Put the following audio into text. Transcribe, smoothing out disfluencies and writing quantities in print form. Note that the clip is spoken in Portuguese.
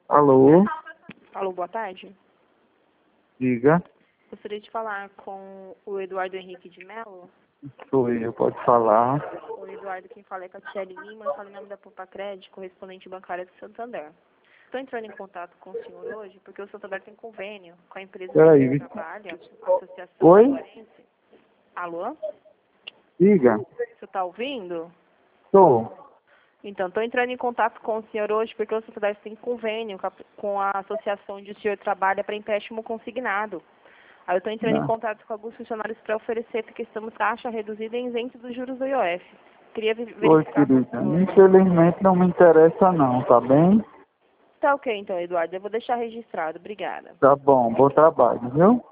Alô? Alô, boa tarde. Diga. Gostaria de falar com o Eduardo Henrique de Mello. Sou eu, pode falar. O Eduardo, quem fala é Catiele Lima, eu falo em nome da Poupa Crédito, correspondente bancária do Santander. Estou entrando em contato com o senhor hoje porque o Santander tem convênio com a empresa que Peraí. ele trabalha, a Associação Oi? Cearense. Alô? Diga. Você está ouvindo? Sou. Então, estou entrando em contato com o senhor hoje porque o Santander tem convênio com a associação onde o senhor trabalha para empréstimo consignado. Aí eu estou entrando em contato com alguns funcionários para oferecer, porque estamos taxa reduzida e isento dos juros do IOF. Queria Oi, verificar com o querida. senhor. Infelizmente não me interessa não, tá bem? Tá ok, então, Eduardo. Eu vou deixar registrado. Obrigada. Tá bom, bom trabalho, viu?